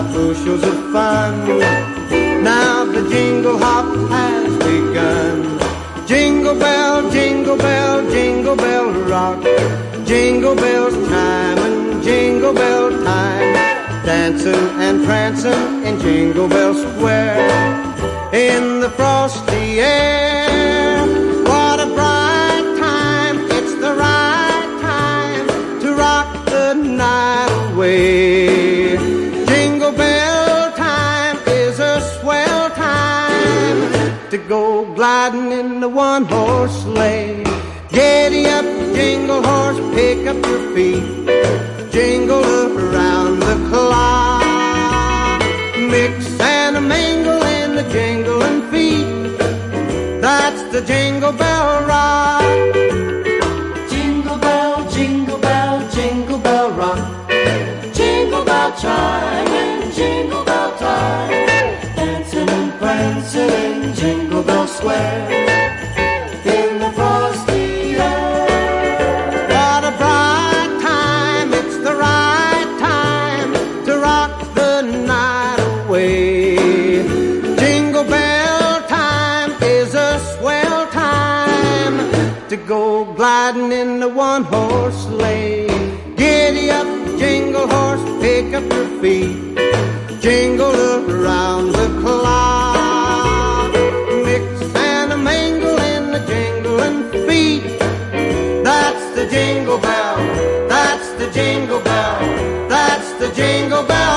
bushels of fun. Now the jingle hop has begun. Jingle bell, jingle bell, jingle bell rock. Jingle bells chime and jingle bell time. Dancing and prancing in Jingle Bell Square. In the frosty air, what a bright time. It's the right time to rock the night away. Jingle bell time is a swell time to go gliding in the one-horse sleigh. Giddy up, jingle horse, pick up your feet. Jingle around the clock. Mix and a mingle in the jingling feet. That's the Jingle Bell Rock. Jingle bell, jingle bell, jingle bell rock. Jingle bell chime and jingle bell time. Dancing and prancing in Jingle Bell Square. In the frosty air. What a bright time, it's the right time to rock the night away. Jingle bell time is a swell time to go gliding in the one-horse sleigh. Giddy up, jingle horse, pick up your feet. Jingle around the clock. Mix and a mingle in the jingling feet. That's the jingle bell, that's the jingle bell, that's the jingle bell.